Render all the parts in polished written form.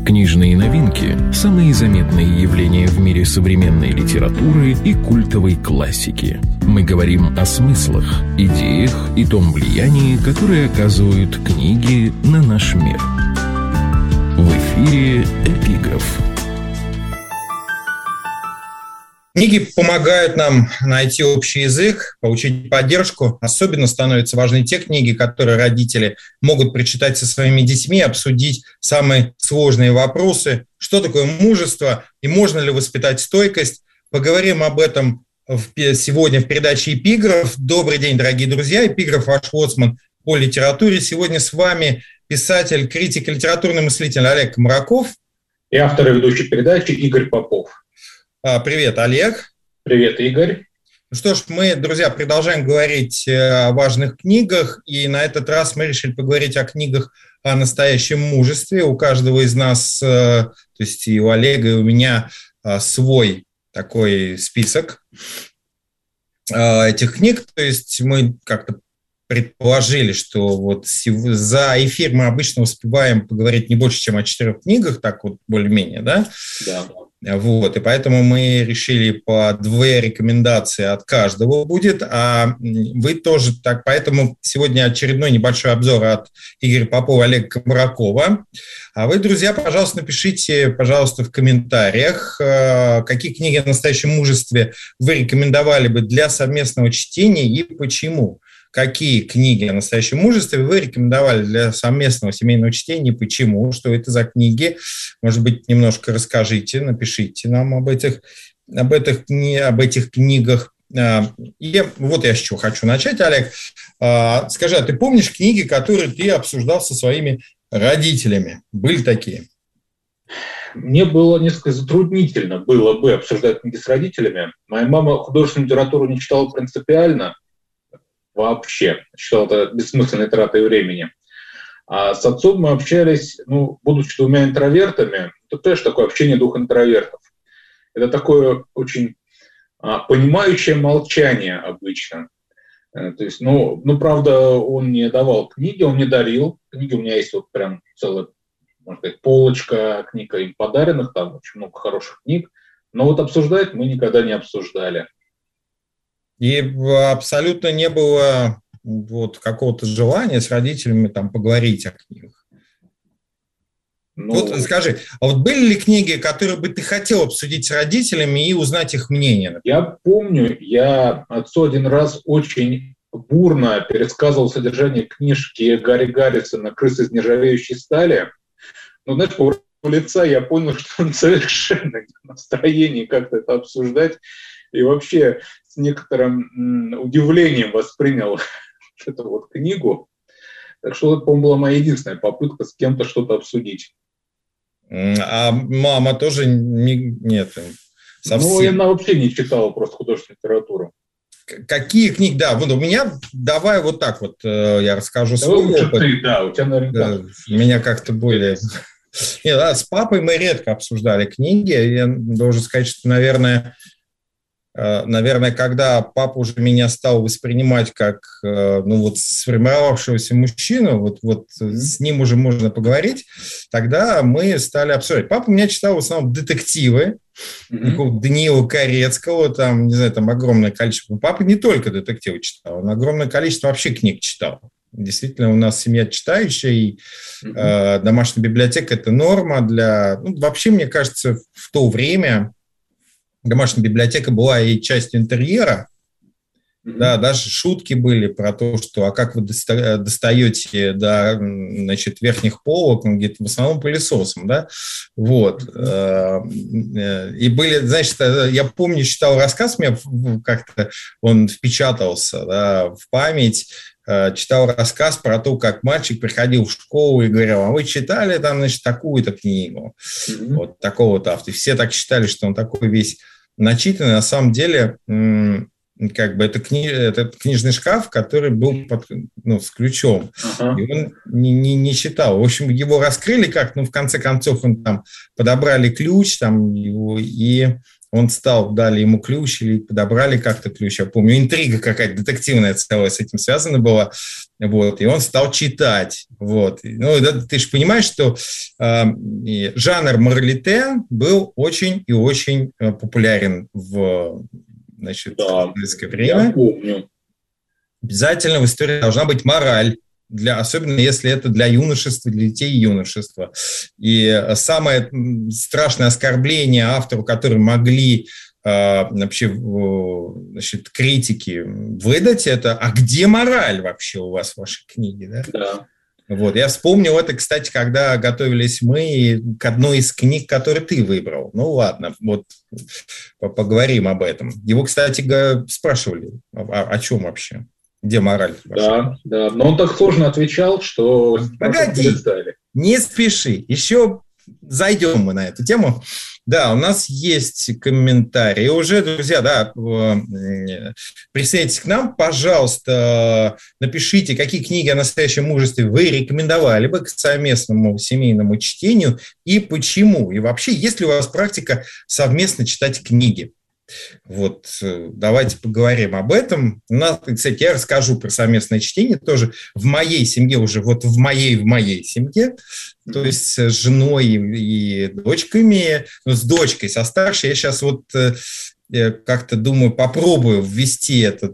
Книжные новинки – самые заметные явления в мире современной литературы и культовой классики. Мы говорим о смыслах, идеях и том влиянии, которое оказывают книги на наш мир. В эфире «Эпиграф». Книги помогают нам найти общий язык, получить поддержку. Особенно становятся важны те книги, которые родители могут прочитать со своими детьми, обсудить самые сложные вопросы. Что такое мужество и можно ли воспитать стойкость? Поговорим об этом сегодня в передаче «Эпиграф». Добрый день, дорогие друзья. «Эпиграф» – ваш лоцман по литературе. Сегодня с вами писатель, критик и литературный мыслитель Олег Комараков. И автор и ведущий передачи Игорь Попов. Привет, Олег. Привет, Игорь. Ну что ж, мы, друзья, продолжаем говорить о важных книгах, и на этот раз мы решили поговорить о книгах о настоящем мужестве. У каждого из нас, то есть и у Олега, и у меня свой такой список этих книг. То есть мы как-то предположили, что вот за эфир мы обычно успеваем поговорить не больше, чем о 4 книгах, так вот более-менее, да? Да. Вот, и поэтому мы решили по 2 рекомендации от каждого будет, а вы тоже так, поэтому сегодня очередной небольшой обзор от Игоря Попова и Олега Комаракова. А вы, друзья, пожалуйста, напишите, пожалуйста, в комментариях, какие книги о настоящем мужестве вы рекомендовали бы для совместного чтения и почему. Какие книги о настоящем мужестве вы рекомендовали для совместного семейного чтения и почему, что это за книги. Может быть, немножко расскажите, напишите нам об этих книгах. И вот я с чего хочу начать, Олег. Скажи, а ты помнишь книги, которые ты обсуждал со своими родителями? Были такие? Мне было несколько затруднительно было бы обсуждать книги с родителями. Моя мама художественную литературу не читала принципиально, вообще. Считал это бессмысленной тратой времени. А с отцом мы общались, будучи 2 интровертами, то тоже такое общение 2 интровертов. Это такое очень понимающее молчание обычно. То есть, правда, он не давал книги, он не дарил. Книги у меня есть вот прям целая, можно сказать, полочка книг им подаренных, там очень много хороших книг. Но вот обсуждать мы никогда не обсуждали. И абсолютно не было вот какого-то желания с родителями там поговорить о книгах. Вот скажи, а вот были ли книги, которые бы ты хотел обсудить с родителями и узнать их мнение? Например? Я помню, я отцу один раз очень бурно пересказывал содержание книжки Гарри Гаррисона «Крысы из нержавеющей стали». Знаешь, по лица я понял, что он совершенно не в настроении как-то это обсуждать. И вообще с некоторым удивлением воспринял эту вот книгу. Так что это, по-моему, была моя единственная попытка с кем-то что-то обсудить. А мама тоже нет? Совсем. Она вообще не читала просто художественную литературу. Какие книги? Да, вот у меня, давай вот так вот я расскажу свой опыт. Ты, да, у тебя, наверное, у меня как-то более... Нет, с папой мы редко обсуждали книги. Я должен сказать, что, наверное, когда папа уже меня стал воспринимать как сформировавшегося мужчину, вот с ним уже можно поговорить, тогда мы стали обсуждать. Папа у меня читал в основном детективы, Даниила Корецкого, там, не знаю, там огромное количество. Папа не только детективы читал, он огромное количество вообще книг читал. Действительно, у нас семья читающая, и домашняя библиотека – это норма для... вообще, мне кажется, в то время домашняя библиотека была и частью интерьера. Да, даже шутки были про то, что как вы достаете до верхних полок, где-то в основном пылесосом, да, вот. И были, я помню, читал рассказ, мне как-то он впечатался, да, в память, читал рассказ про то, как мальчик приходил в школу и говорил: а вы читали там, такую-то книгу, вот такого-то автора. Все так считали, что он такой весь начитанный. На самом деле, это книжный шкаф, который был с ключом. И он не читал. В общем, его раскрыли как, в конце концов, он там подобрали ключ, там, его, и он дали ему ключ или подобрали как-то ключ, я помню, интрига какая-то детективная целая с этим связана была, вот, и он стал читать, вот. Ну, ты же понимаешь, что жанр моралите был очень и очень популярен в, значит, советское время. Я помню. Обязательно в истории должна быть мораль, особенно если это для юношества, для детей и юношества. И самое страшное оскорбление автору, которые могли вообще, значит, критики выдать, это «А где мораль вообще у вас в вашей книге?» Да? Да. Вот. Я вспомнил это, кстати, когда готовились мы к одной из книг, которую ты выбрал. Ну ладно, вот поговорим об этом. Его, кстати, спрашивали, о чем вообще? Где мораль? Да, да. Но он так сложно отвечал, что... Погоди, не спеши. Еще зайдем мы на эту тему. Да, у нас есть комментарии. Уже, друзья, да, присоединяйтесь к нам. Пожалуйста, напишите, какие книги о настоящем мужестве вы рекомендовали бы к совместному семейному чтению и почему. И вообще, есть ли у вас практика совместно читать книги? Вот, давайте поговорим об этом. Кстати, я расскажу про совместное чтение тоже в моей семье, уже вот в моей семье, то есть с женой и дочками, ну, с дочкой, со старшей. Я сейчас вот как-то думаю, попробую ввести эту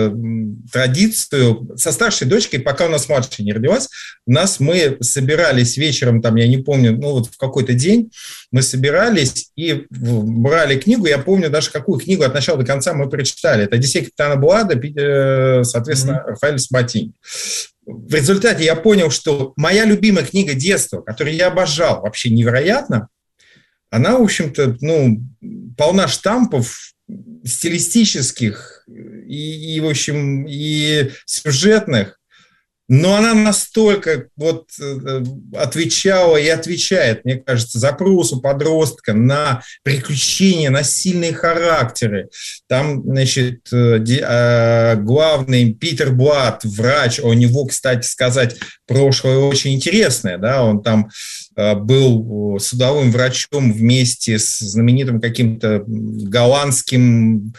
традицию. Со старшей дочкой, пока у нас младшая не родилась, мы собирались вечером, там, я не помню, ну вот в какой-то день мы собирались и брали книгу. Я помню даже, какую книгу от начала до конца мы прочитали. Это «Одиссея капитана Блада», соответственно, Рафаэль Сабатини. В результате я понял, что моя любимая книга детства, которую я обожал вообще невероятно, она, в общем-то, ну, полна штампов стилистических и, в общем, и сюжетных, но она настолько вот отвечала и отвечает, мне кажется, запросу подростка на приключения, на сильные характеры. Там, значит, главный Питер Блад, врач, у него, кстати сказать, прошлое очень интересное, да, он там был судовым врачом вместе с знаменитым каким-то голландским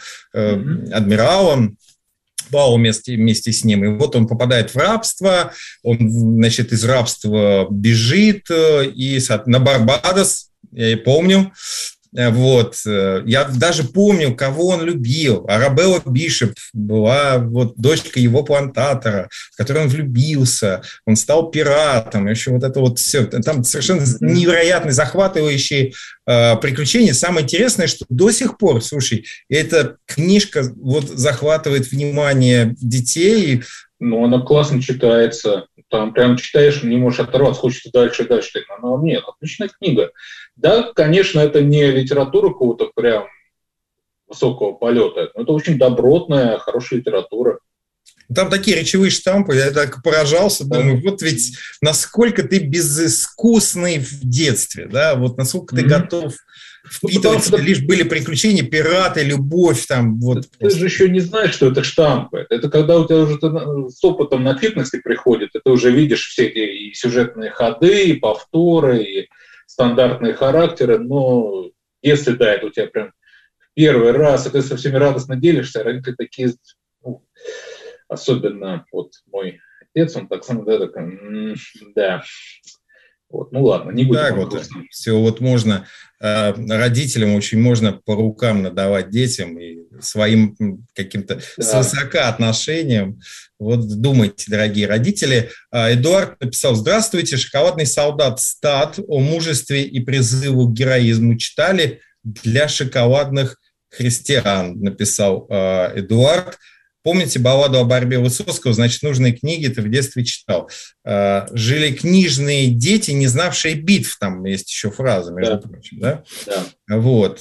адмиралом, Пау вместе с ним. И вот он попадает в рабство, он, значит, из рабства бежит и на Барбадос, я и помню. Вот. Я даже помню, кого он любил. Арабелла Бишоп была вот дочка его плантатора, в которую он влюбился. Он стал пиратом. Еще вот это вот все. Там совершенно невероятные, захватывающие приключения. Самое интересное, что до сих пор, слушай, эта книжка вот захватывает внимание детей. Ну, она классно читается. Там прям читаешь, не можешь оторваться, хочется дальше и дальше. Но нет, отличная книга. Да, конечно, это не литература какого-то прям высокого полета, но это очень добротная, хорошая литература. Там такие речевые штампы, я так поражался, думаю, вот ведь насколько ты безыскусный в детстве, да, вот насколько ты готов впитывать, лишь были приключения, пираты, любовь там. Вот. Ты же еще не знаешь, что это штампы. Это когда у тебя уже с опытом на фитнесе приходит, и ты уже видишь все эти и сюжетные ходы, и повторы, и стандартные характеры, но если, да, это у тебя прям первый раз, и ты со всеми радостно делишься, родители такие, ну, особенно вот мой отец, он так сам, да, такой, да. Вот, ну ладно, не будем. Так вот, все, вот можно родителям очень можно по рукам надавать детям и своим каким-то свысока отношениям. Вот думайте, дорогие родители. Эдуард написал: «Здравствуйте, «Шоколадный солдат» Стат о мужестве и призыву к героизму читали для шоколадных христиан», написал Эдуард. Помните балладу о борьбе Высоцкого? Значит, нужные книги ты в детстве читал. Жили книжные дети, не знавшие битв. Там есть еще фраза, между прочим. Да? Да. Вот.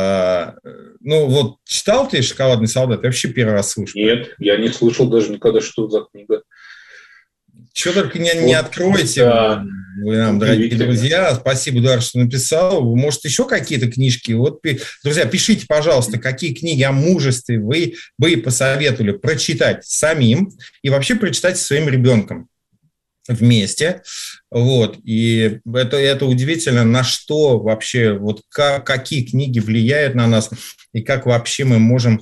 Ну, вот читал ты «Шоколадный солдат»? Я вообще первый раз слышу. Нет, я не слышал даже никогда, что за книга. Что только не откройте, да. Вы нам, дорогие друзья. Спасибо, Эдуард, что написал. Может, еще какие-то книжки? Вот, друзья, пишите, пожалуйста, какие книги о мужестве вы бы посоветовали прочитать самим и вообще прочитать со своим ребенком. вместе, вот, и это удивительно, на что вообще, вот какие книги влияют на нас, и как вообще мы можем,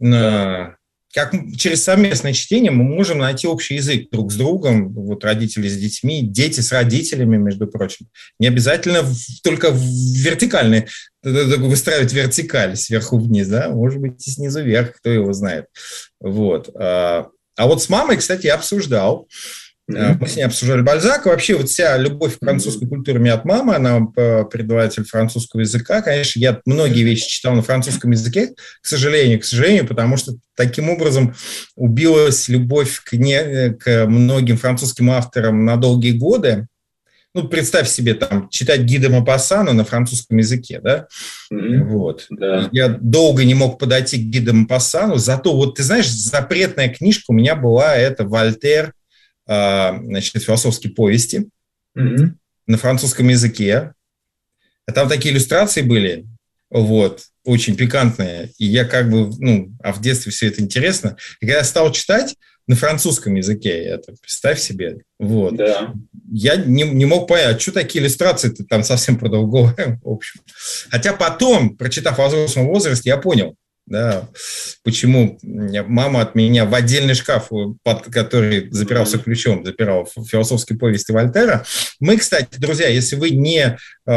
как через совместное чтение мы можем найти общий язык друг с другом, вот родители с детьми, дети с родителями, между прочим. Не обязательно только вертикальный, выстраивать вертикаль сверху вниз, да, может быть, и снизу вверх, кто его знает. Вот. А вот с мамой, кстати, я обсуждал. Мы с ней обсуждали Бальзака. Вообще вот вся любовь к французской культуре у меня от мамы, она преподаватель французского языка. Конечно, я многие вещи читал на французском языке, к сожалению, потому что таким образом убилась любовь к многим французским авторам на долгие годы. Ну, представь себе, там, читать Гида Мопассана на французском языке, да? Вот. Да. Я долго не мог подойти к Гиду Мопассану, зато, вот ты знаешь, запретная книжка у меня была, это Вольтер, значит, философские повести на французском языке. Там такие иллюстрации были, вот, очень пикантные. И я как бы, а в детстве все это интересно. И когда я стал читать на французском языке, это, представь себе, вот. Да. Я не мог понять, что такие иллюстрации-то там совсем про другого, в общем. Хотя потом, прочитав о взрослом возрасте, я понял, да, почему мама от меня в отдельный шкаф, под который запирался ключом, запирала философские повести Вольтера. Мы, кстати, друзья, если вы не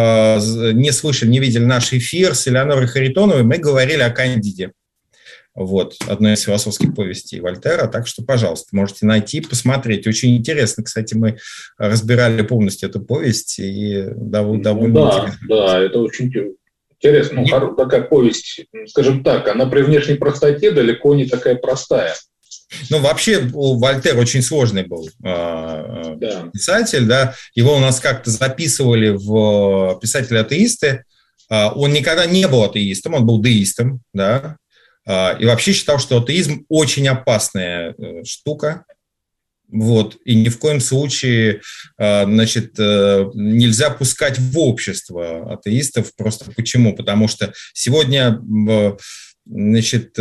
слышали, не видели наш эфир с Элеонорой Харитоновой, мы говорили о Кандиде. Вот, одной из философских повестей Вольтера. Так что, пожалуйста, можете найти, посмотреть. Очень интересно, кстати, мы разбирали полностью эту повесть. И довольно интересно. Да, это очень интересно. Такая повесть, скажем так, она при внешней простоте далеко не такая простая. Вообще, Вольтер очень сложный был писатель, да. Его у нас как-то записывали в писатели-атеисты. Он никогда не был атеистом, он был деистом, да. И вообще считал, что атеизм очень опасная штука. Вот, и ни в коем случае, значит, нельзя пускать в общество атеистов. Просто почему? Потому что сегодня, значит,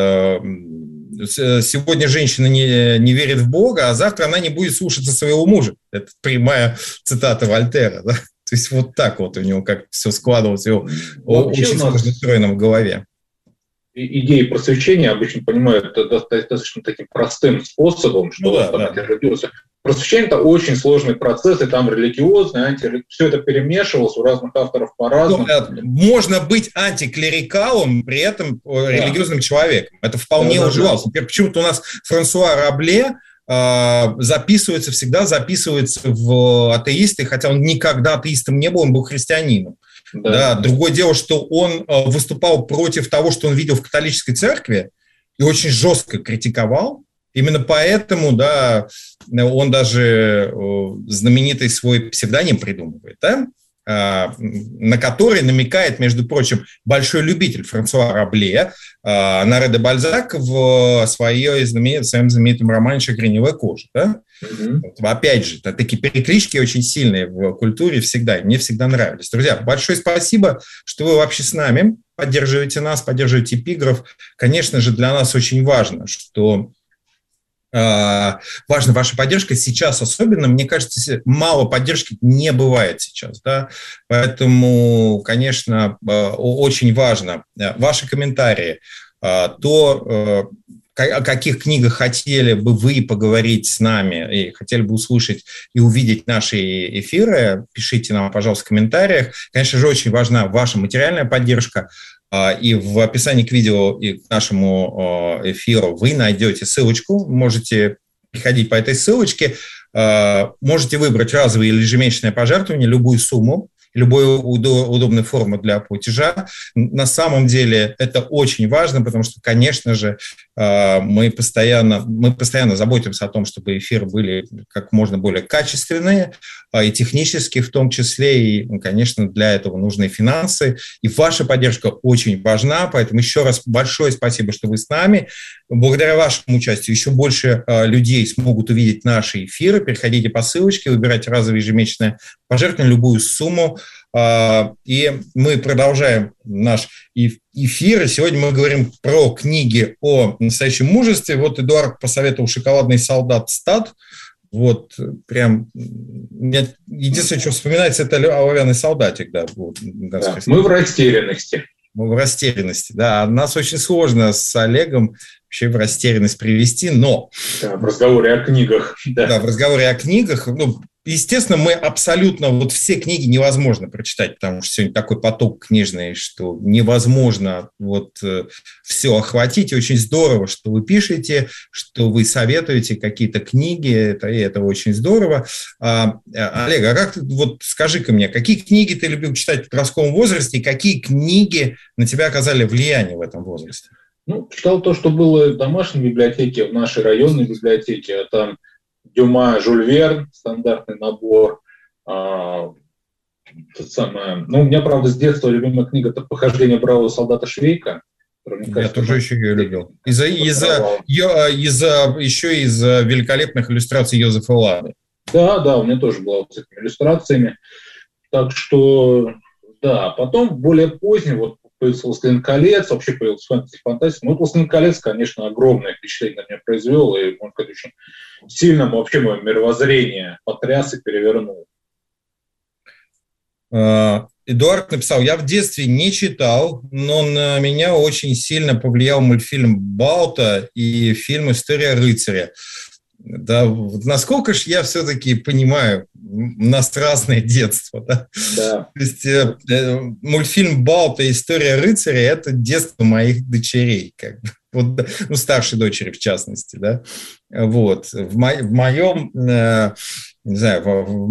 сегодня женщина не верит в Бога, а завтра она не будет слушаться своего мужа. Это прямая цитата Вольтера. Да? То есть вот так вот у него как все складывалось, его очень сложно устроено в голове. Идеи просвещения обычно понимают достаточно таким простым способом, что просвещение – это очень сложный процесс, и там религиозный, антирелигиозный, все это перемешивалось у разных авторов по-разному. Можно быть антиклерикалом, при этом религиозным человеком. Это вполне уживалось. Почему-то у нас Франсуа Рабле всегда записывается в атеисты, хотя он никогда атеистом не был, он был христианином. Да. Другое дело, что он выступал против того, что он видел в католической церкви, и очень жестко критиковал. Именно поэтому, да, он даже знаменитый свой псевдоним придумывает, да, на который намекает, между прочим, большой любитель Франсуа Рабле, Оноре де Бальзак в своем знаменитом романе «Шагреневая кожа». Да? Опять же, такие переклички очень сильные в культуре всегда, и мне всегда нравились. Друзья, большое спасибо, что вы вообще с нами, поддерживаете нас, поддерживаете эпиграф. Конечно же, для нас очень важно, что важна ваша поддержка. Сейчас особенно, мне кажется, мало поддержки не бывает сейчас. Да? Поэтому, конечно, очень важно ваши комментарии, то, о каких книгах хотели бы вы поговорить с нами и хотели бы услышать и увидеть наши эфиры, пишите нам, пожалуйста, в комментариях. Конечно же, очень важна ваша материальная поддержка. И в описании к видео и к нашему эфиру вы найдете ссылочку, можете переходить по этой ссылочке, можете выбрать разовые или ежемесячные пожертвования, любую сумму, любую удобную форму для платежа. На самом деле это очень важно, потому что, конечно же, мы постоянно заботимся о том, чтобы эфиры были как можно более качественные, и технически в том числе, и, конечно, для этого нужны финансы, и ваша поддержка очень важна, поэтому еще раз большое спасибо, что вы с нами. Благодаря вашему участию еще больше людей смогут увидеть наши эфиры. Переходите по ссылочке, выбирайте разовое ежемесячное пожертвование, любую сумму, и мы продолжаем наш эфир. И сегодня мы говорим про книги о настоящем мужестве. Вот Эдуард посоветовал «Шоколадный солдат Стад». Вот прям... Единственное, что вспоминается, это «Оловянный солдатик». Да, вот, да, мы в растерянности. Мы в растерянности, да. Нас очень сложно с Олегом вообще в растерянность привести, но... Да, в разговоре о книгах. Да, в разговоре о книгах. Ну, естественно, мы абсолютно... Вот все книги невозможно прочитать, потому что сегодня такой поток книжный, что невозможно вот все охватить. И очень здорово, что вы пишете, что вы советуете какие-то книги. Это очень здорово. Олег, а как ты... Вот скажи-ка мне, какие книги ты любил читать в подростковом возрасте и какие книги на тебя оказали влияние в этом возрасте? Ну, читал то, что было в домашней библиотеке, в нашей районной библиотеке. Там Дюма, Жюль Верн, стандартный набор. Ну, у меня, правда, с детства любимая книга – это «Похождение бравого солдата Швейка». Я тоже еще ее любил. Еще из великолепных иллюстраций Йозефа Лады. Да, у меня тоже была вот с этими иллюстрациями. Так что, да, потом более поздний, вот появился «Властелин колец», вообще появился фантастика. Ну, «Властелин колец», конечно, огромное впечатление на меня произвел, и, можно сказать, очень сильно вообще мое мировоззрение потряс и перевернул. Эдуард написал: я в детстве не читал, но на меня очень сильно повлиял мультфильм «Балто» и фильм «История рыцаря». Да, насколько же я все-таки понимаю, у нас разное детство. Да? Да. То есть мультфильм «Балто» и «История рыцаря» – это детство моих дочерей, как бы. Вот, ну, старшей дочери в частности. Да? Вот. В моем, не знаю, в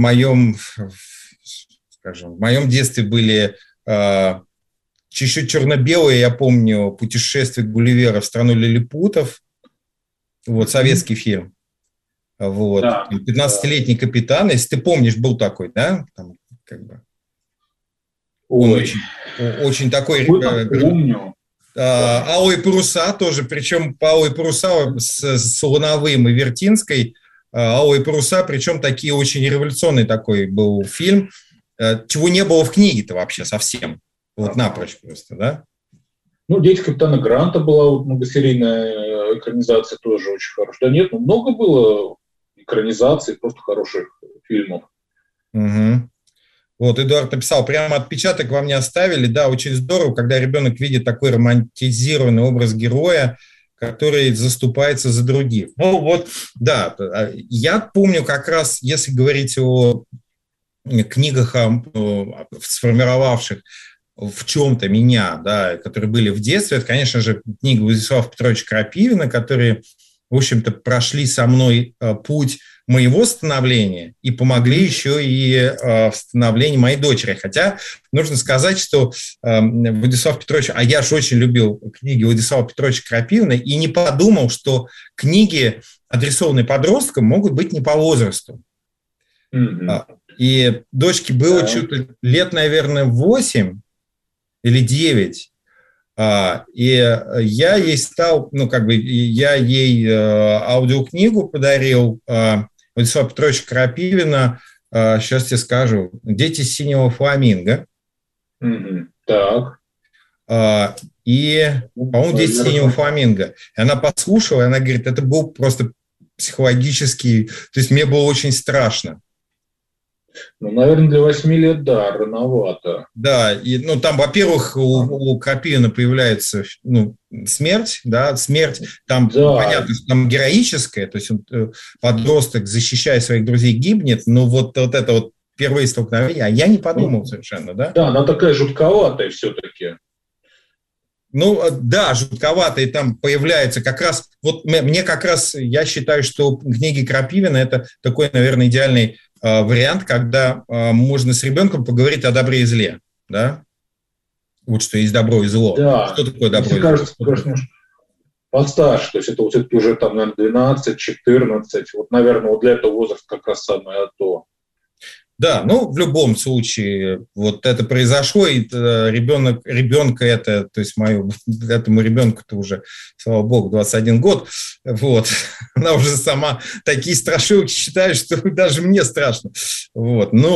моем детстве были чуть-чуть черно-белые, я помню, «Путешествие Гулливера в страну лилипутов», вот, советский фильм. Вот. Да, 15-летний капитан, если ты помнишь, был такой, да? Там, как бы. Он очень такой... Помню. «Алые паруса» тоже, причем по «Алые паруса» с Луновым и Вертинской. «Алые паруса», причем такие очень революционный такой был фильм, чего не было в книге-то вообще совсем. Вот напрочь просто, да? Ну, «Дети капитана Гранта» была вот многосерийная экранизация, тоже очень хорошая. Да нет, ну много было экранизаций, просто хороших фильмов. Угу. Вот, Эдуард написал: прямо отпечаток вам не оставили. Да, очень здорово, когда ребенок видит такой романтизированный образ героя, который заступается за других. Ну, вот, да, я помню как раз, если говорить о книгах, сформировавших в чем-то меня, да, которые были в детстве, это, конечно же, книга Владислава Петровича Крапивина, которые, в общем-то, прошли со мной путь моего становления и помогли еще и в становлении моей дочери. Хотя нужно сказать, что Владислав Петрович, а я же очень любил книги Владислава Петровича Крапивина и не подумал, что книги, адресованные подросткам, могут быть не по возрасту. И дочке было что-то лет, наверное, 8 или 9. И я ей стал, я ей аудиокнигу подарил Владислава Петровича Крапивина, сейчас тебе скажу, «Дети синего фламинго». Так. И, по-моему, «Дети синего фламинго». И она послушала, и она говорит, это был просто психологический, то есть мне было очень страшно. Ну, наверное, для 8 лет, да, рановато. Да, и, там, во-первых, у Крапивина появляется смерть, да, смерть, там, да. Понятно, что там героическая, то есть подросток, защищая своих друзей, гибнет, но вот это вот первые столкновения, а я не подумал совершенно, да? Да, она такая жутковатая все-таки. Ну, да, жутковато, и там появляется как раз, вот мне как раз, я считаю, что книги Крапивина – это такой, наверное, идеальный вариант, когда можно с ребенком поговорить о добре и зле, да? Вот что есть добро и зло. Да. Что такое добро и зло? Кажется, конечно, постарше, то есть это все-таки уже там, наверное, 12-14, вот, наверное, вот для этого возраста как раз самое то. Да, в любом случае, вот это произошло, и ребенка это, то есть этому ребенку-то уже, слава богу, 21 год, вот, она уже сама такие страшилки считает, что даже мне страшно, вот, но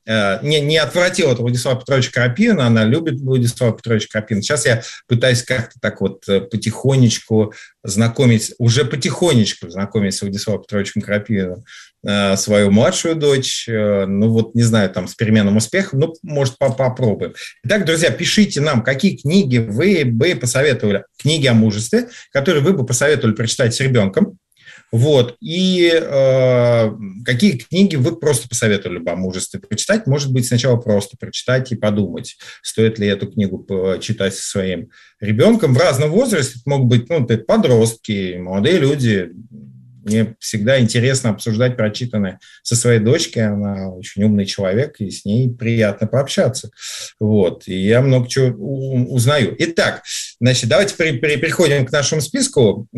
не отвратила от Владислава Петровича Крапивина, она любит Владислава Петровича Крапивина. Сейчас я пытаюсь как-то так вот потихонечку знакомить с Владиславом Петровичем Крапивиным свою младшую дочь, ну вот, не знаю, там с переменным успехом, ну, может, попробуем. Итак, друзья, пишите нам, какие книги вы бы посоветовали, книги о мужестве, которые вы бы посоветовали прочитать с ребенком, вот, и какие книги вы просто посоветовали бы о мужестве прочитать, может быть, сначала просто прочитать и подумать, стоит ли эту книгу читать со своим ребенком в разном возрасте, это могут быть, ну, подростки, молодые люди. Мне всегда интересно обсуждать прочитанное со своей дочкой. Она очень умный человек, и с ней приятно пообщаться. Вот. И я много чего узнаю. Итак, значит, давайте переходим к нашему списку.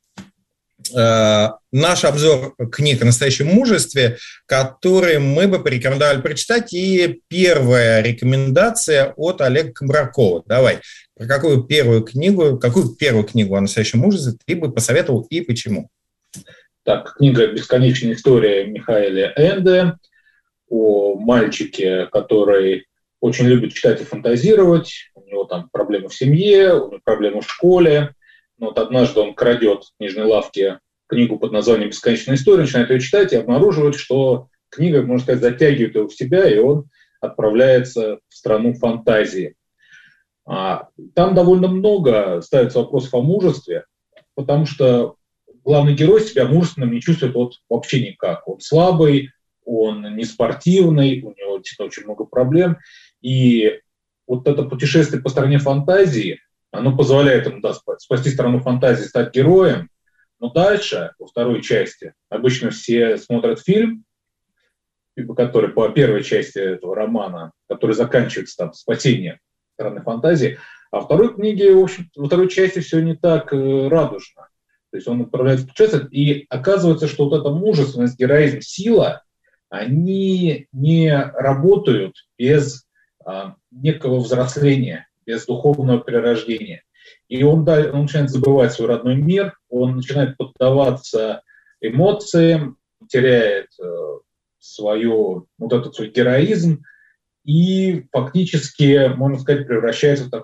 Наш обзор книг о настоящем мужестве, которые мы бы порекомендовали прочитать. И первая рекомендация от Олега Комракова. Давай, про какую первую книгу о настоящем мужестве ты бы посоветовал и почему? Так, книга «Бесконечная история» Михаэля Энде о мальчике, который очень любит читать и фантазировать. У него там проблемы в семье, у него проблемы в школе. Но вот однажды он крадет в книжной лавке книгу под названием «Бесконечная история», начинает ее читать и обнаруживает, что книга, можно сказать, затягивает его в себя, и он отправляется в страну фантазии. Там довольно много ставится вопросов о мужестве, потому что главный герой себя мужественным не чувствует вообще никак. Он слабый, он не спортивный, у него действительно очень много проблем. И вот это путешествие по стране фантазии, оно позволяет ему спасти страну фантазии, стать героем. Но дальше, во второй части, обычно все смотрят фильм, который по первой части этого романа, который заканчивается там спасением страны фантазии, а во второй книге, в общем, во второй части все не так радужно. То есть он отправляется в путешествие, и оказывается, что вот эта мужественность, героизм, сила, они не работают без некого взросления, без духовного перерождения. И он начинает забывать свой родной мир, он начинает поддаваться эмоциям, теряет свой героизм и фактически, можно сказать, превращается в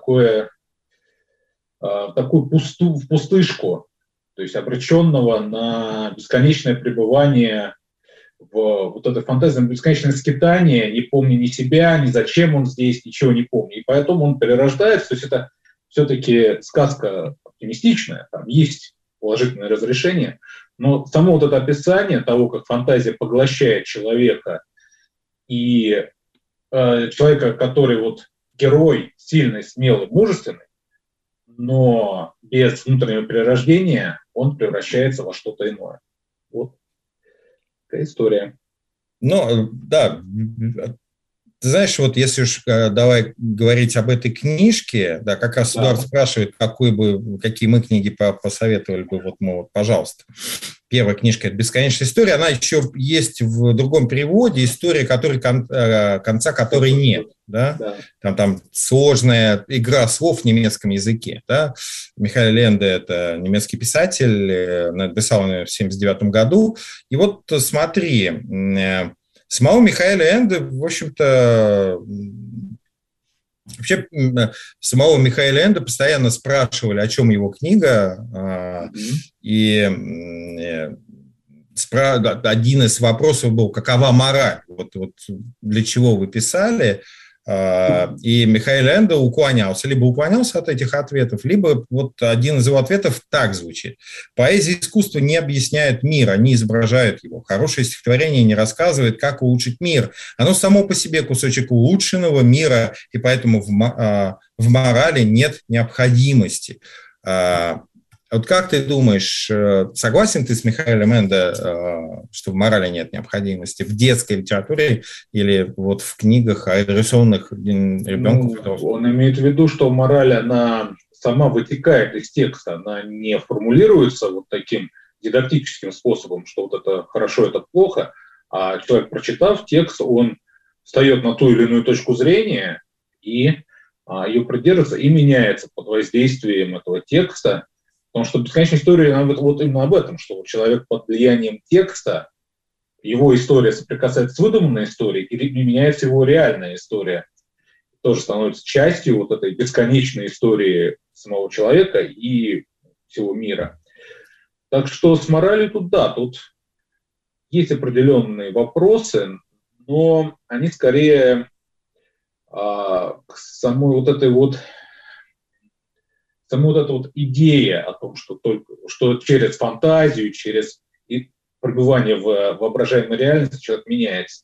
такую пустышку, то есть обреченного на бесконечное пребывание в вот этой фантазии, на бесконечное скитание, не помня ни себя, ни зачем он здесь, ничего не помня. И поэтому он перерождается. То есть это все-таки сказка оптимистичная, там есть положительное разрешение, но само вот это описание того, как фантазия поглощает человека, и человека, который вот герой, сильный, смелый, мужественный, но без внутреннего перерождения он превращается во что-то иное. Вот такая история. Ну, да, ты знаешь, вот если уж давай говорить об этой книжке, да, как раз Эдуард спрашивает, какие мы книги посоветовали бы, вот мы, вот, пожалуйста. Первая книжка – это «Бесконечная история», она еще есть в другом переводе, история, конца которой нет. Да? Там сложная игра слов в немецком языке. Да? Михаэль Энде – это немецкий писатель, написал он в 1979 году. И вот смотри, самого Михаэля Энде, в общем-то, вообще самого Михаэля Энде постоянно спрашивали, о чем его книга, и один из вопросов был, какова мораль, вот для чего вы писали, и Михаэль Энде либо уклонялся от этих ответов, либо вот один из его ответов так звучит. Поэзия и искусство не объясняют мир, они изображают его. Хорошее стихотворение не рассказывает, как улучшить мир. Оно само по себе кусочек улучшенного мира, и поэтому в морали нет необходимости. Вот как ты думаешь, согласен ты с Михаэлем Энде, что в морали нет необходимости в детской литературе или вот в книгах, адресованных ребенку? Он имеет в виду, что мораль, она сама вытекает из текста, она не формулируется вот таким дидактическим способом, что вот это хорошо, это плохо, а человек, прочитав текст, он встает на ту или иную точку зрения и ее придерживается и меняется под воздействием этого текста. Потому что «Бесконечная история» вот именно об этом, что человек под влиянием текста его история соприкасается с выдуманной историей, или меняется его реальная история. Тоже становится частью вот этой бесконечной истории самого человека и всего мира. Так что с моралью тут да, тут есть определенные вопросы, но они скорее к самой вот этой вот идее о том, что через фантазию, через пробывание в воображаемой реальности человек меняется.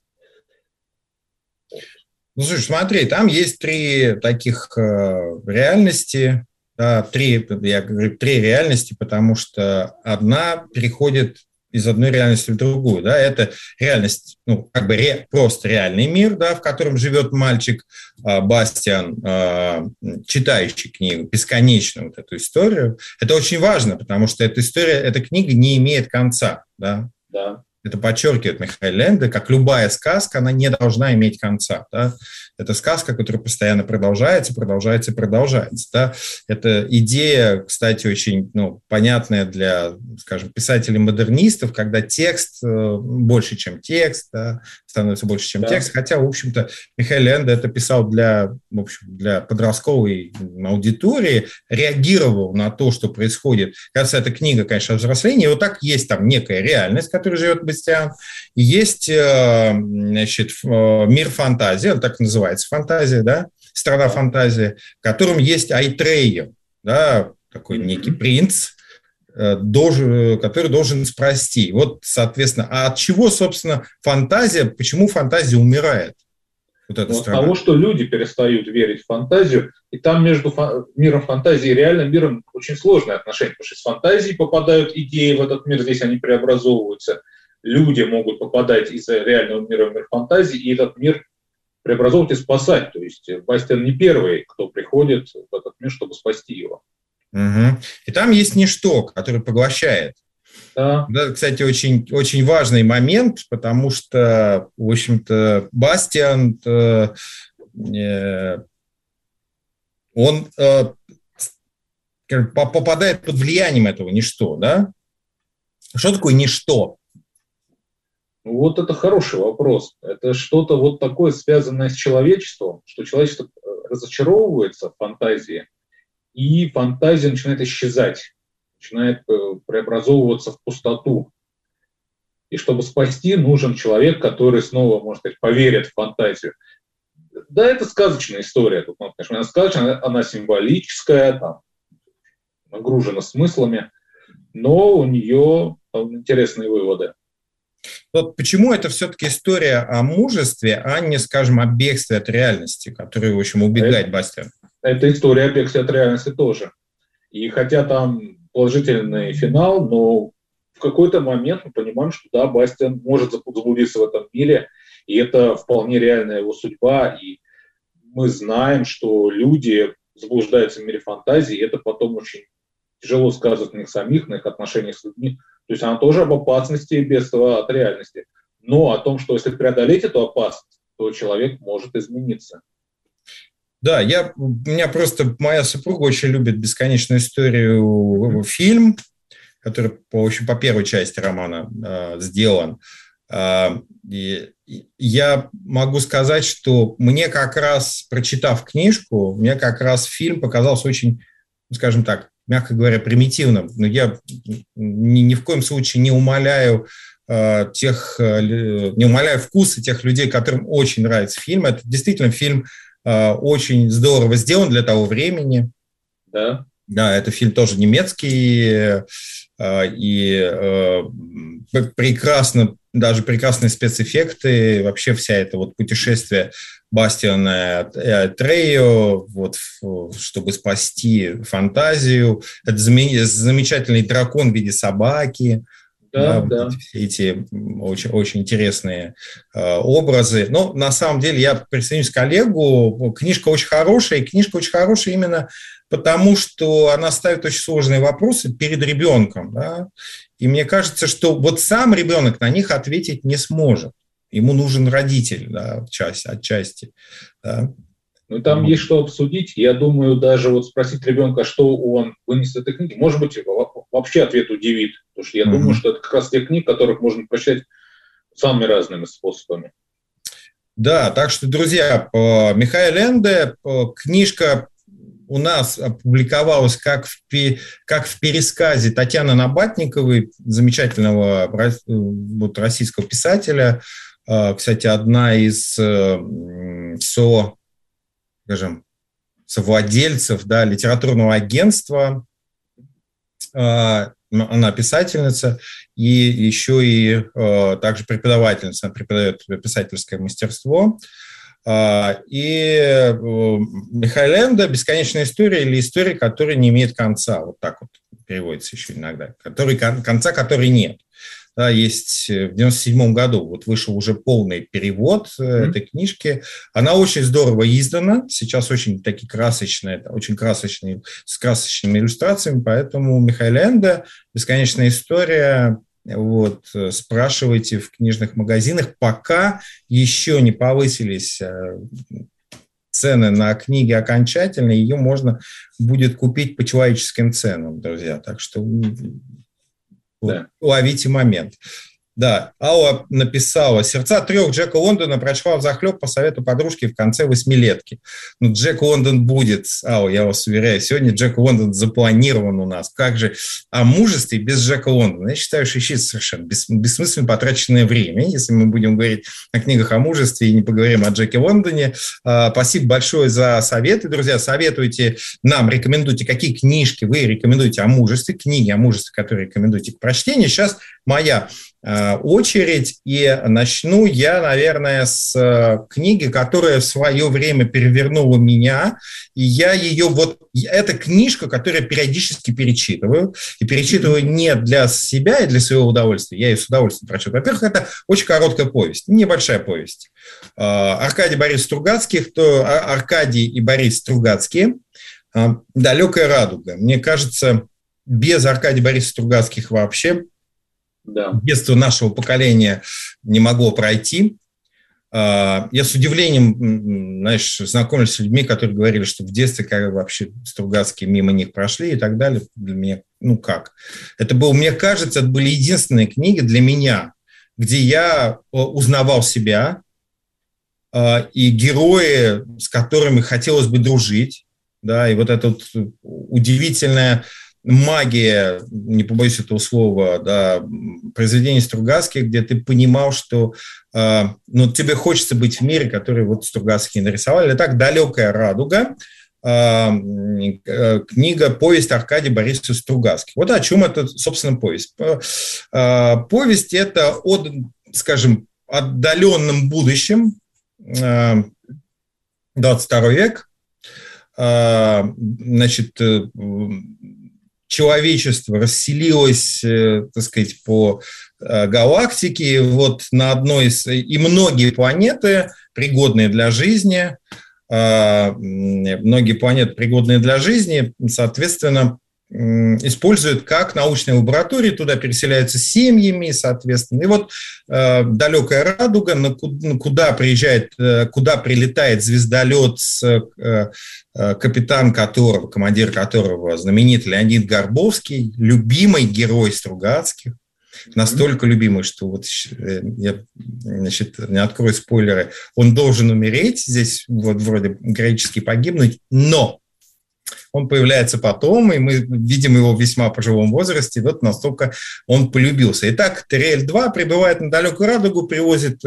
Ну, слушай, смотри, там есть 3 таких реальности, да, я говорю 3 реальности, потому что одна переходит из одной реальности в другую, да, это реальность, ну, как бы просто реальный мир, да, в котором живет мальчик Бастиан, читающий книгу, бесконечно вот эту историю. Это очень важно, потому что эта книга не имеет конца, да. Да. Это подчеркивает Михаил Энде, как любая сказка, она не должна иметь конца. Да? Это сказка, которая постоянно продолжается. Да? Это идея, кстати, очень понятная для, скажем, писателей-модернистов, когда текст больше, чем текст, да? Становится больше, чем текст. Хотя, в общем-то, Михаил Энде это писал для подростковой аудитории, реагировал на то, что происходит. Кажется, эта книга, конечно, о взрослении. И вот так есть там некая реальность, в которой живет Бастиан. Есть, значит, мир фантазии, он так называется, фантазия, да, страна фантазии, в котором есть Айтрею, да, такой некий принц, который должен спасти. Вот, соответственно, а от чего, собственно, фантазия, почему фантазия умирает? Вот эта страна. От того, что люди перестают верить в фантазию, и там между миром фантазии и реальным миром очень сложные отношения, потому что из фантазии попадают идеи в этот мир, здесь они преобразовываются. Люди могут попадать из реального мира в мир фантазии, и этот мир преобразовывать и спасать. То есть Бастиан не первый, кто приходит в этот мир, чтобы спасти его. Угу. И там есть ничто, которое поглощает. Да. Да, кстати, очень, очень важный момент, потому что, в общем-то, Бастиан, он попадает под влиянием этого ничто, да? Что такое ничто? Вот это хороший вопрос. Это что-то вот такое, связанное с человечеством, что человечество разочаровывается в фантазии, и фантазия начинает исчезать, начинает преобразовываться в пустоту. И чтобы спасти, нужен человек, который снова, может сказать, поверит в фантазию. Да, это сказочная история. Тут, конечно, она сказочная, она символическая, там, нагружена смыслами, но у нее интересные выводы. Вот почему это все-таки история о мужестве, а не, скажем, о бегстве от реальности, которую, в общем, убегает Бастиан? Это история о бегстве от реальности тоже. И хотя там положительный финал, но в какой-то момент мы понимаем, что да, Бастиан может заблудиться в этом мире, и это вполне реальная его судьба, и мы знаем, что люди заблуждаются в мире фантазии, и это потом очень тяжело сказывается на них самих, на их отношениях с людьми. То есть она тоже об опасности бегства от реальности. Но о том, что если преодолеть эту опасность, то человек может измениться. Да, моя супруга очень любит «Бесконечную историю», фильм, который по первой части романа сделан. И я могу сказать, что мне как раз, прочитав книжку, мне как раз фильм показался очень, скажем так, мягко говоря, примитивным. Но я ни в коем случае не умаляю вкусы тех людей, которым очень нравится фильм. Это действительно фильм очень здорово сделан для того времени. Да. Да, это фильм тоже немецкий, и прекрасные спецэффекты, вообще вся эта вот путешествие Бастиана Трею, вот, чтобы спасти фантазию, это замечательный дракон в виде собаки, да. Все эти очень, очень интересные образы. Но на самом деле я присоединюсь к Олегу, книжка очень хорошая, и книжка очень хорошая именно потому, что она ставит очень сложные вопросы перед ребенком, да? И мне кажется, что вот сам ребенок на них ответить не сможет. Ему нужен родитель, да, отчасти. Да. Ну, там есть что обсудить. Я думаю, даже вот спросить ребенка, что он вынес из этой книги, может быть, вообще ответ удивит. Потому что я думаю, что это как раз те книги, которых можно прочитать самыми разными способами. Да, так что, друзья, Михаил Энде, книжка у нас опубликовалась как в пересказе Татьяны Набатниковой, замечательного российского писателя. Кстати, одна из совладельцев, да, литературного агентства. Она писательница и еще и также преподавательница. Она преподает писательское мастерство. И Михаил Энде «Бесконечная история» или «История, которая не имеет конца». Вот так вот переводится еще иногда. Конца, которой нет. Да, есть в 1997 году вот вышел уже полный перевод этой книжки. Она очень здорово издана. Сейчас очень такие красочные, очень красочные, с красочными иллюстрациями. Поэтому Михаил Энде «Бесконечная история». Вот, спрашивайте в книжных магазинах, пока еще не повысились цены на книги окончательно, ее можно будет купить по человеческим ценам, друзья. Так что ловите момент. Да, Алла написала: «Сердца трех» Джека Лондона прочла взахлеб по совету подружки в конце 8-летки. Ну, Джек Лондон будет, Алла, я вас уверяю, сегодня Джек Лондон запланирован у нас. Как же о мужестве без Джека Лондона? Я считаю, что ищите совершенно бессмысленно потраченное время, если мы будем говорить о книгах о мужестве и не поговорим о Джеке Лондоне. Спасибо большое за советы, друзья. Советуйте нам, рекомендуйте, какие книжки вы рекомендуете о мужестве, книги о мужестве, которые рекомендуете к прочтению. Сейчас моя очередь, и начну я, наверное, с книги, которая в свое время перевернула меня, и я ее это книжка, которую я периодически перечитываю, и перечитываю не для себя и для своего удовольствия, я ее с удовольствием прочитаю. Во-первых, это очень короткая повесть, небольшая повесть. Аркадий и Борис Стругацкие «Далекая радуга». Мне кажется, без Аркадия Бориса Стругацких вообще детство нашего поколения не могло пройти. Я с удивлением, знакомился с людьми, которые говорили, что в детстве как вообще Стругацкие мимо них прошли и так далее. Для меня, как? Мне кажется, это были единственные книги для меня, где я узнавал себя и герои, с которыми хотелось бы дружить. Да, и вот эта вот удивительная магия, не побоюсь этого слова, да, произведений Стругацких, где ты понимал, что тебе хочется быть в мире, который вот Стругацкие нарисовали. Итак, «Далекая радуга», книга, повесть Аркадия Бориса Стругацких. Вот о чем это, собственно, повесть. Повесть – это о, скажем, отдаленном будущем, 22 век, человечество расселилось, так сказать, по галактике, вот на одной из... И многие планеты, пригодные для жизни, соответственно, используют как научные лаборатории, туда переселяются семьями, соответственно. И вот «Далекая радуга», куда прилетает звездолет, командир которого знаменитый Леонид Горбовский, любимый герой Стругацких, настолько любимый, что я, не открою спойлеры, он должен умереть, здесь вроде героически погибнуть, но он появляется потом, и мы видим его в весьма пожилом возрасте, и вот настолько он полюбился. Итак, Терриэль-2 прибывает на Далекую радугу, привозит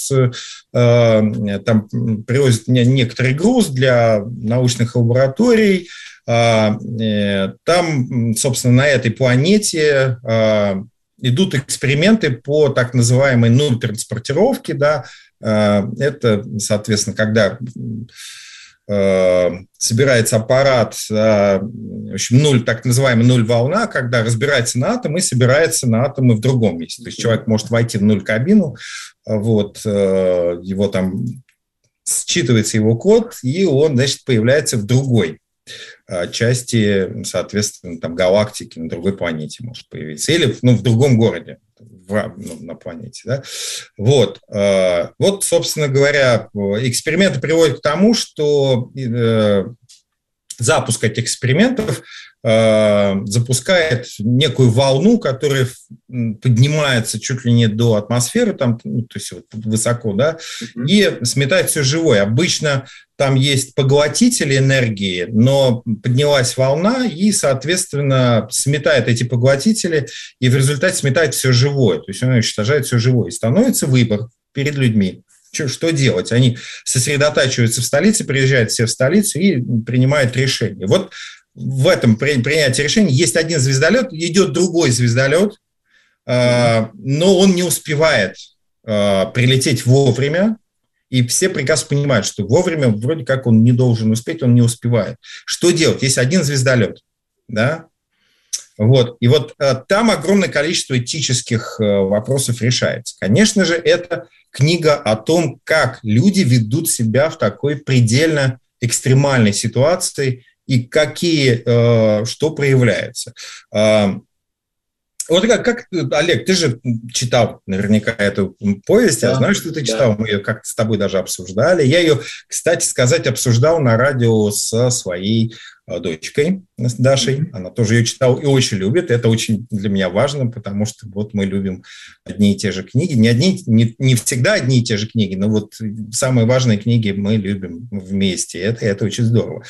некоторый груз для научных лабораторий. Там, собственно, на этой планете идут эксперименты по так называемой нуль-транспортировке. Да. Это, соответственно, когда собирается аппарат, в общем, так называемая нуль-волна, когда разбирается на атомы и собирается на атомы в другом месте. То есть человек может войти в нуль-кабину, его там считывается его код, и он, появляется в другой части, соответственно, там, галактики, на другой планете может появиться, или в другом городе на планете. Да? Вот, собственно говоря, эксперименты приводят к тому, что запуск этих экспериментов запускает некую волну, которая поднимается чуть ли не до атмосферы, там, то есть вот высоко, да, и сметает все живое. Обычно там есть поглотители энергии, но поднялась волна и, соответственно, сметает эти поглотители, и в результате сметает все живое, то есть она уничтожает все живое. И становится выбор перед людьми. Что делать? Они сосредотачиваются в столице, приезжают все в столицу и принимают решение. Вот в этом принятии решений есть один звездолет, идет другой звездолет, но он не успевает прилететь вовремя, и все прекрасно понимают, что вовремя вроде как он не должен успеть, он не успевает. Что делать? Есть один звездолет, да? Вот. И вот там огромное количество этических вопросов решается. Конечно же, это книга о том, как люди ведут себя в такой предельно экстремальной ситуации и что проявляется. Вот как, Олег, ты же читал наверняка эту повесть, да, я знаю, что ты читал, да. Мы ее как-то с тобой даже обсуждали. Я ее, кстати сказать, обсуждал на радио со своей дочкой, с Дашей. Она тоже ее читала и очень любит. Это очень для меня важно, потому что вот мы любим одни и те же книги. Не всегда одни и те же книги, но вот самые важные книги мы любим вместе. Это очень здорово.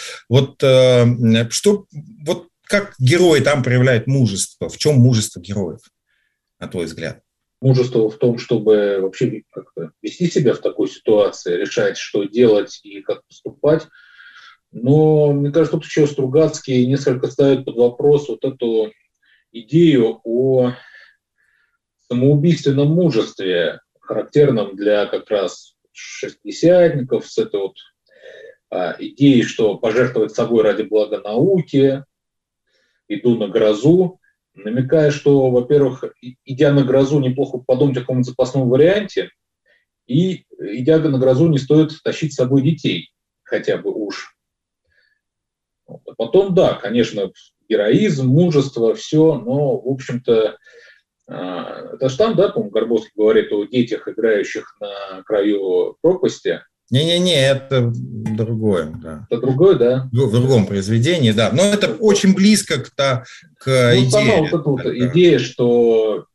Как герои там проявляют мужество? В чем мужество героев, на твой взгляд? Мужество в том, чтобы вообще как-то вести себя в такой ситуации, решать, что делать и как поступать. Но, мне кажется, тут еще Стругацкий несколько ставит под вопрос вот эту идею о самоубийственном мужестве, характерном для как раз шестидесятников, с этой вот идеей, что пожертвовать собой ради блага науки, иду на грозу, намекая, что, во-первых, идя на грозу, неплохо подумать о каком-то запасном варианте, и, идя на грозу, не стоит тащить с собой детей, хотя бы уж. А потом, да, конечно, героизм, мужество, все, но, в общем-то, это же там, да, по-моему, Горбовский говорит о детях, играющих на краю пропасти. Не-не-не, это другое, да. Это другое, да? В другом произведении, да. Но это очень близко к идее. Сама вот эта вот идея, что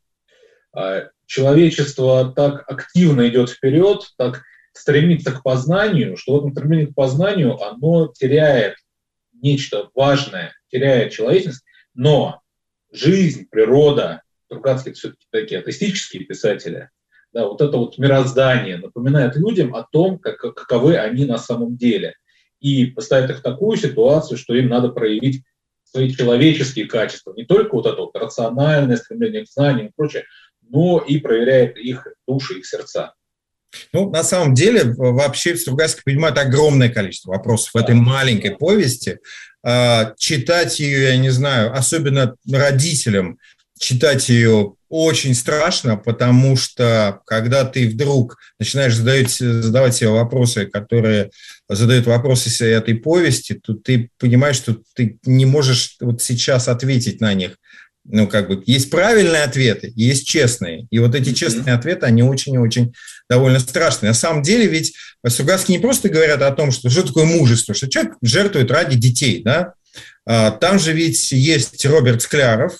человечество так активно идет вперед, так стремится к познанию, что в этом стремлении к познанию оно теряет нечто важное, теряет человечность, но жизнь, природа, Стругацкий все-таки такие атеистические писатели, да, вот это вот мироздание напоминает людям о том, каковы они на самом деле. И поставит их в такую ситуацию, что им надо проявить свои человеческие качества. Не только вот это вот рациональное стремление к знаниям и прочее, но и проверяет их души, их сердца. Ну, на самом деле, вообще Стругацкий поднимает огромное количество вопросов в этой маленькой повести. Читать ее, я не знаю, особенно родителям, читать ее очень страшно, потому что когда ты вдруг начинаешь задавать себе вопросы, которые задают вопросы этой повести, то ты понимаешь, что ты не можешь вот сейчас ответить на них. Ну, как бы, есть правильные ответы, есть честные. И вот эти честные ответы, они очень-очень довольно страшные. На самом деле ведь Стругацкий не просто говорят о том, что такое мужество, что человек жертвует ради детей, да? Там же ведь есть Роберт Скляров,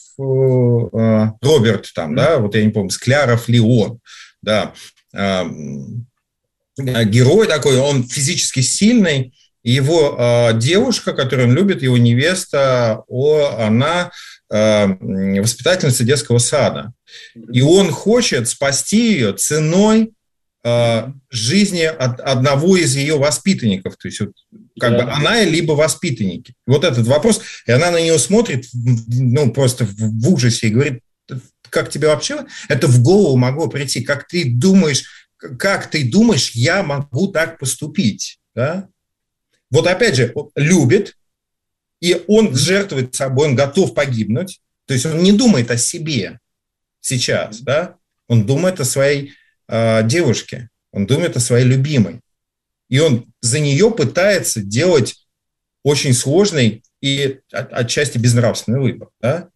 Роберт там, да, вот я не помню, Скляров ли он, да, герой такой, он физически сильный, его девушка, которую он любит, его невеста, она воспитательница детского сада, и он хочет спасти ее ценой жизни одного из ее воспитанников, то есть вот, как бы она либо воспитанники. Вот этот вопрос, и она на него смотрит, ну, просто в ужасе и говорит, как тебе вообще это в голову могло прийти, как ты думаешь, я могу так поступить, да? Вот опять же, он любит, и он жертвует собой, он готов погибнуть, то есть он не думает о себе сейчас, да? Он думает о своей девушке, он думает о своей любимой. И он за нее пытается делать очень сложный и отчасти безнравственный выбор. Да?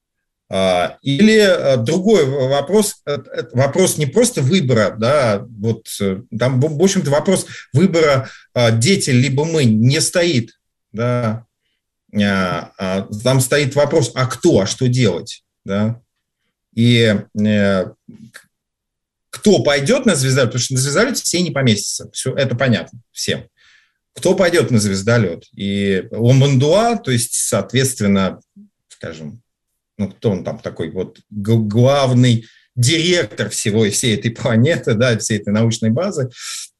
Или другой вопрос, вопрос не просто выбора, да, вот, там, в общем-то, вопрос выбора дети либо мы не стоит. Да? там стоит вопрос, а кто, а что делать, да? И кто пойдет на звездолет, потому что на звездолете все не поместятся, все это понятно всем. Кто пойдет на звездолет? И Омандуа, то есть, соответственно, скажем, кто он там такой вот главный директор всей этой планеты, да, всей этой научной базы,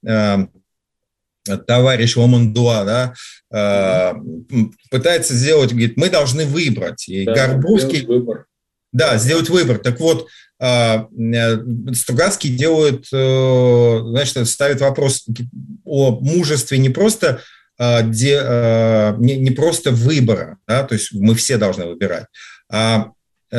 товарищ Омандуа, да, пытается сделать, говорит, мы должны выбрать. И Горбовский... Сделать выбор. Так вот, Стругацкий делает, значит, ставит вопрос о мужестве не просто выбора, да, то есть мы все должны выбирать, а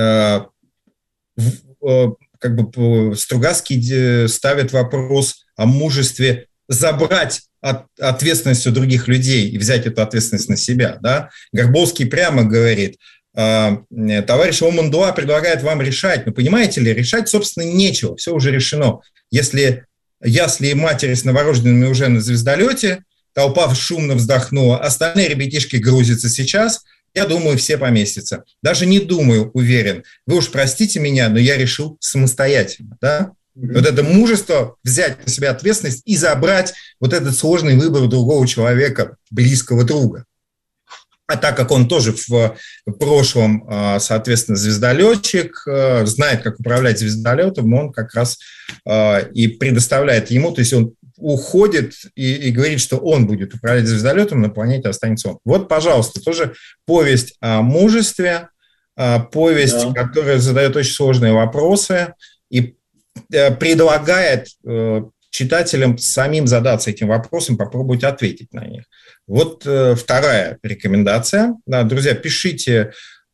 как бы Стругацкий ставит вопрос о мужестве забрать ответственность у других людей и взять эту ответственность на себя. Да? Горбовский прямо говорит, товарищ Омандуа предлагает вам решать, но понимаете ли, решать, собственно, нечего, все уже решено. Если ясли и матери с новорожденными уже на звездолете, толпа шумно вздохнула, остальные ребятишки грузятся сейчас, я думаю, все поместятся. Даже не думаю, уверен. Вы уж простите меня, но я решил самостоятельно. Да? Вот это мужество взять на себя ответственность и забрать вот этот сложный выбор другого человека, близкого друга. А так как он тоже в прошлом, соответственно, звездолетчик, знает, как управлять звездолетом, он как раз и предоставляет ему, то есть он уходит и говорит, что он будет управлять звездолетом, на планете останется он. Вот, пожалуйста, тоже повесть о мужестве, повесть, которая задает очень сложные вопросы и предлагает читателям самим задаться этим вопросом, попробовать ответить на них. Вот вторая рекомендация. Да, друзья, пишите,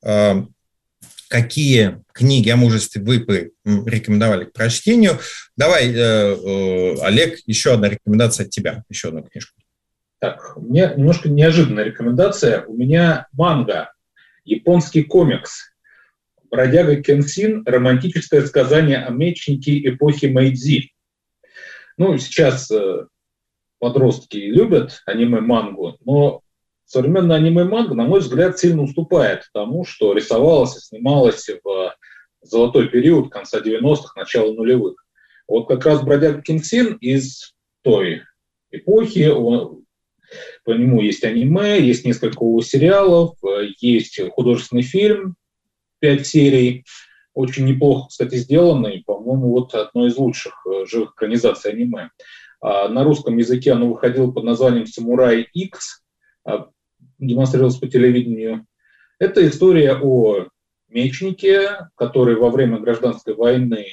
какие книги о мужестве вы бы рекомендовали к прочтению. Давай, Олег, еще одна рекомендация от тебя, еще одну книжку. Так, у меня немножко неожиданная рекомендация. У меня манга, японский комикс «Бродяга Кенсин. Романтическое сказание о мечнике эпохи Мэйдзи». Ну, сейчас подростки любят аниме-мангу, но современная аниме-манга, на мой взгляд, сильно уступает тому, что рисовалось и снималось в золотой период конца 90-х, начала нулевых. Вот как раз «Бродяга Кенсин» из той эпохи, по нему есть аниме, есть несколько сериалов, есть художественный фильм, 5 серий, очень неплохо, кстати, сделанный, по-моему, вот одной из лучших живых экранизаций аниме. На русском языке оно выходило под названием «Самурай Икс», демонстрировалось по телевидению. Это история о мечнике, который во время гражданской войны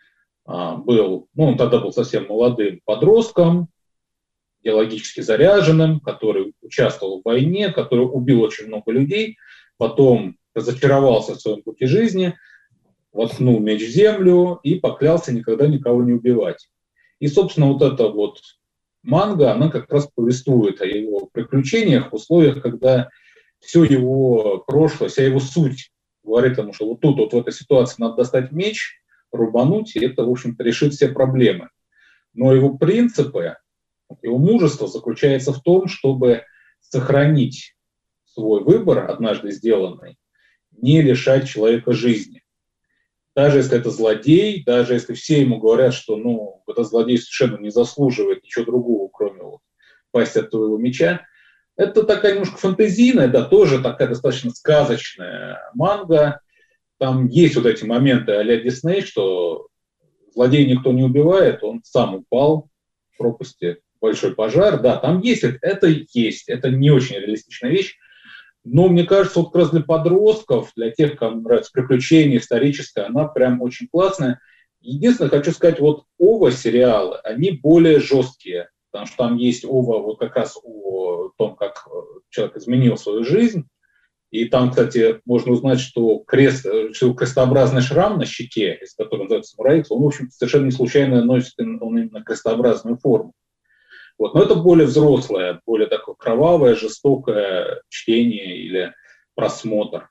был, он тогда был совсем молодым подростком, идеологически заряженным, который участвовал в войне, который убил очень много людей, потом разочаровался в своем пути жизни, воткнул меч в землю и поклялся никогда никого не убивать. И, собственно, вот эта вот манга, она как раз повествует о его приключениях в условиях, когда все его прошлое, вся его суть говорит ему, что вот тут, вот в этой ситуации надо достать меч, рубануть, и это, в общем-то, решит все проблемы. Но его принципы, его мужество заключается в том, чтобы сохранить свой выбор, однажды сделанный, не лишать человека жизни. Даже если это злодей, даже если все ему говорят, что этот злодей совершенно не заслуживает ничего другого, кроме пасти от твоего меча, это такая немножко фантазийная, да, тоже такая достаточно сказочная манга. Там есть вот эти моменты а-ля Дисней, что злодей никто не убивает, он сам упал в пропасти, большой пожар. Да, там есть, это не очень реалистичная вещь. Но мне кажется, вот как раз для подростков, для тех, кому нравится приключения, историческое, она прям очень классная. Единственное, хочу сказать, вот ОВА-сериалы, они более жесткие, потому что там есть ОВА вот как раз о том, как человек изменил свою жизнь. И там, кстати, можно узнать, что крестообразный шрам на щеке, из которого называется самурай, он, в общем, совершенно не случайно носит он именно крестообразную форму. Вот. Но это более взрослое, более такое кровавое, жестокое чтение или просмотр.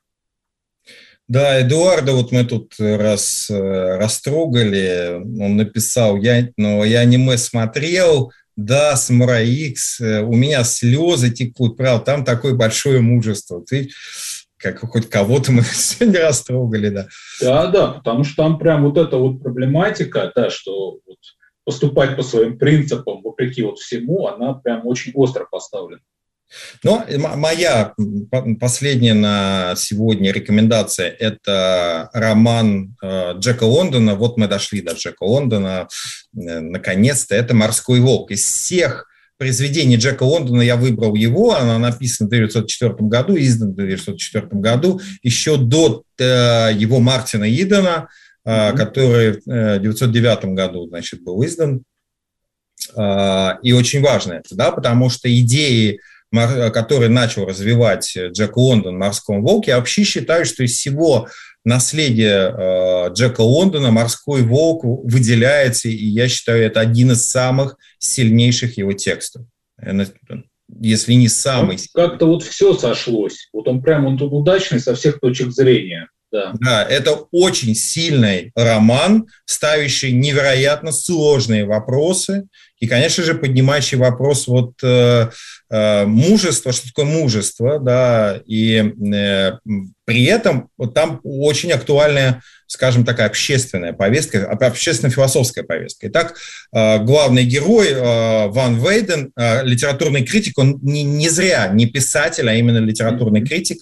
Да, Эдуарда вот мы тут растрогали, он написал, я аниме смотрел, Да, Самурай Икс, у меня слезы текут, правда, там такое большое мужество. Ты, как хоть кого-то мы сегодня растрогали, да. Да, потому что там прям вот эта вот проблематика, да, что вот поступать по своим принципам, вопреки вот всему, она прям очень остро поставлена. Но моя последняя на сегодня рекомендация – это роман Джека Лондона. Вот мы дошли до Джека Лондона, наконец-то. Это «Морской волк». Из всех произведений Джека Лондона я выбрал его. Оно написано в 1904 году, издано в 1904 году, еще до его Мартина Идена, который в 1909 году, значит, был издан. И очень важно это, да, потому что идеи, который начал развивать Джек Лондон в «Морском волке», я вообще считаю, что из всего наследия Джека Лондона «Морской волк» выделяется, и я считаю, это один из самых сильнейших его текстов, если не самый. Как-то вот все сошлось, вот он прям он удачный со всех точек зрения. Да, это очень сильный роман, ставящий невероятно сложные вопросы и, конечно же, поднимающий вопрос вот мужества, что такое мужество, да, и при этом вот там очень актуальная, скажем, такая общественная повестка, общественно-философская повестка. Итак, главный герой Ван Вейден, литературный критик, он не зря не писатель, а именно литературный критик,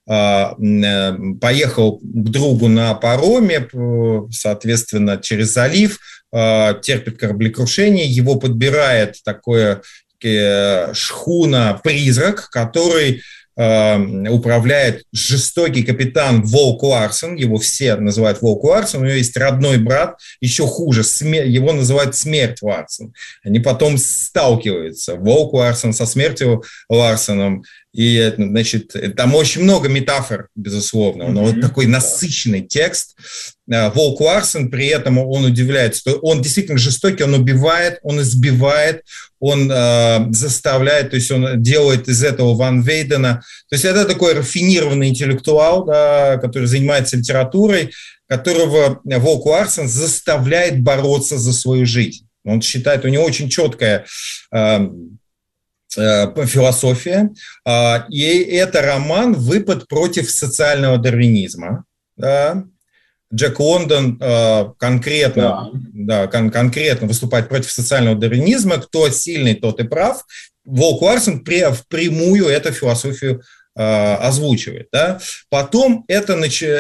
поехал к другу на пароме, соответственно, через залив, терпит кораблекрушение, его подбирает такое шхуна-призрак, который управляет жестокий капитан Волк Ларсон, его все называют Волк Ларсон, у него есть родной брат, еще хуже, его называют Смерть Ларсон. Они потом сталкиваются, Волк Ларсон со Смертью Ларсоном, и, значит, там очень много метафор, безусловно, но вот такой насыщенный текст. Волк Ларсон, при этом он удивляет, что он действительно жестокий, он убивает, он избивает, он заставляет, то есть он делает из этого Ван Вейдена. То есть это такой рафинированный интеллектуал, да, который занимается литературой, которого Волк Ларсон заставляет бороться за свою жизнь. Он считает, у него очень четкая философия, и это роман «Выпад против социального дарвинизма». Да. Джек Лондон конкретно выступает против социального дарвинизма. Кто сильный, тот и прав. Волк Ларсон впрямую эту философию озвучивает. Да? Потом эта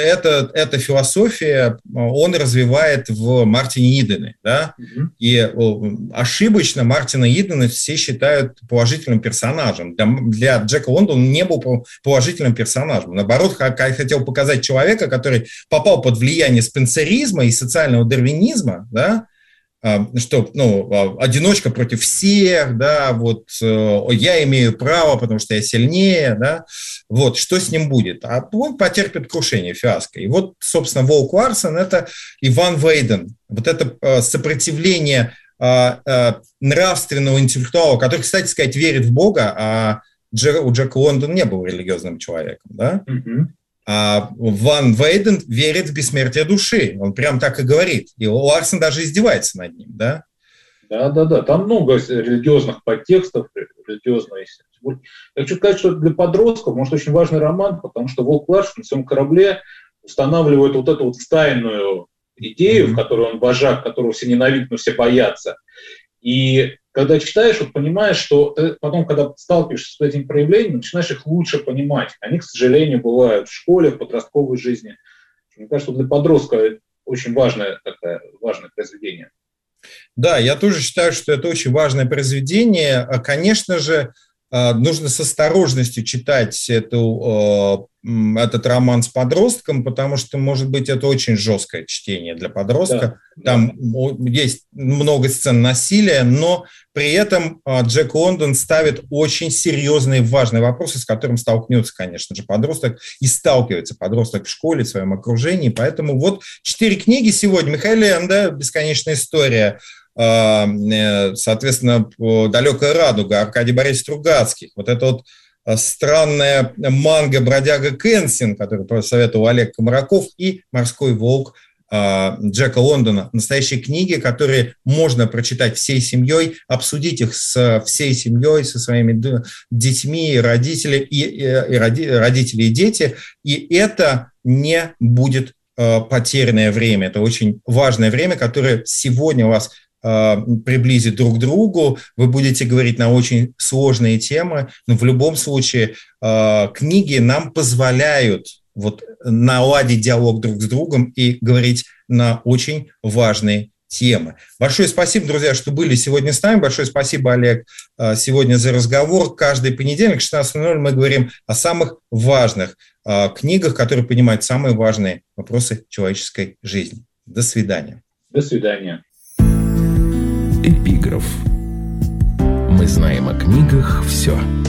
философия он развивает в Мартине Идене. Да? И ошибочно Мартина Идена все считают положительным персонажем. Для Джека Лондона он не был положительным персонажем. Наоборот, хотел показать человека, который попал под влияние спенсеризма и социального дарвинизма, да? Что, одиночка против всех, да, вот я имею право, потому что я сильнее, да, вот, что с ним будет? А он потерпит крушение, фиаско. И вот, собственно, Волк Ларсон – это Ван Вейден, вот это сопротивление нравственного интеллектуала, который, кстати сказать, верит в Бога, а у Джека Лондона не был религиозным человеком, да. А Ван Вейден верит в бессмертие души. Он прям так и говорит. И Ларсон даже издевается над ним, да? Да. Там много религиозных подтекстов, религиозных. Я хочу сказать, что для подростков, может, очень важный роман, потому что Волк Ларсон на своем корабле устанавливает вот эту вот стайную идею, в которой он вожак, которого все ненавидят, но все боятся. И когда читаешь, вот понимаешь, что ты потом, когда сталкиваешься с этими проявлениями, начинаешь их лучше понимать. Они, к сожалению, бывают в школе, в подростковой жизни. Мне кажется, для подростка очень важное произведение. Да, я тоже считаю, что это очень важное произведение. Конечно же, нужно с осторожностью читать этот роман с подростком, потому что, может быть, это очень жесткое чтение для подростка. Там есть много сцен насилия, но при этом Джек Лондон ставит очень серьезные, важные вопросы, с которыми столкнется, конечно же, подросток, и сталкивается подросток в школе, в своем окружении. Поэтому вот 4 книги сегодня. Михаил Энда «Бесконечная история», соответственно, «Далекая радуга», Аркадий Борисович Стругацких, вот это вот странная манга «Бродяга Кэнсин», которую посоветовал Олег Комараков, и «Морской волк» Джека Лондона. Настоящие книги, которые можно прочитать всей семьей, обсудить их с всей семьей, со своими детьми, родители и дети. И это не будет потерянное время. Это очень важное время, которое сегодня вас приблизит друг к другу. Вы будете говорить на очень сложные темы, но в любом случае книги нам позволяют наладить диалог друг с другом и говорить на очень важные темы. Большое спасибо, друзья, что были сегодня с нами. Большое спасибо, Олег, сегодня за разговор. Каждый понедельник в 16:00 мы говорим о самых важных книгах, которые поднимают самые важные вопросы человеческой жизни. До свидания. До свидания. Эпиграф. Мы знаем о книгах все.